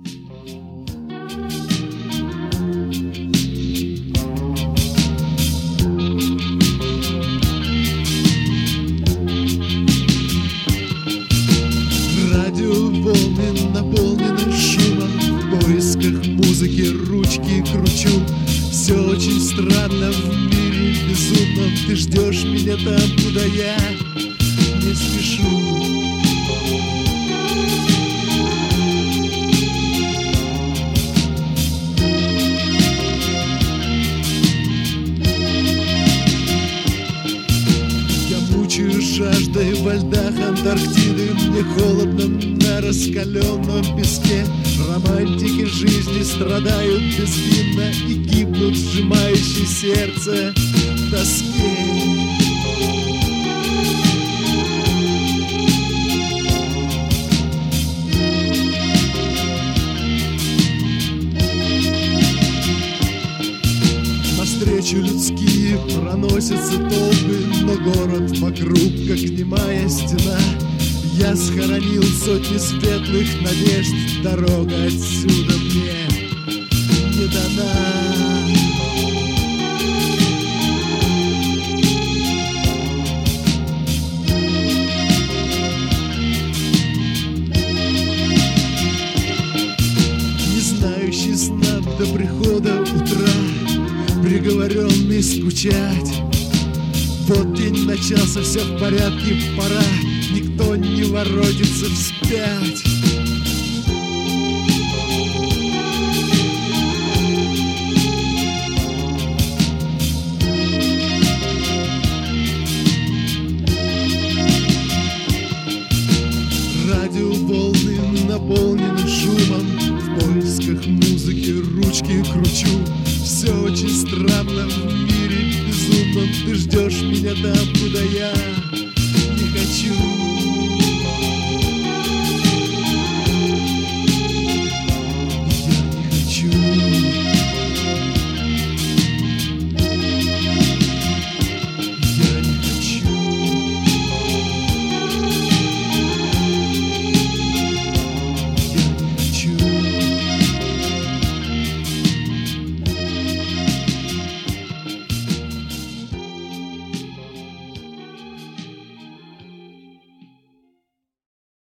Радиоволны наполнены шумом, в поисках музыки ручки кручу. Все очень странно в мире безумном, ты ждешь меня там, куда я не спешу. Мучаюсь жаждой во льдах Антарктиды, мне холодно на раскаленном песке. Романтики жизни страдают безвинно и гибнут, сжимающие сердце в тоске. Навстречу людские проносятся толпы, но город вокруг, как немая стена. Я схоронил сотни светлых надежд, дорога отсюда мне не дана. Не знающий сна до прихода утра, приговоренный скучать. Вот день начался, все в порядке, пора, никто не воротится вспять. Радиоволны наполнены шумом, в поисках музыки ручки кручу. Все очень странно в мире безумном, ты ждешь меня там, куда я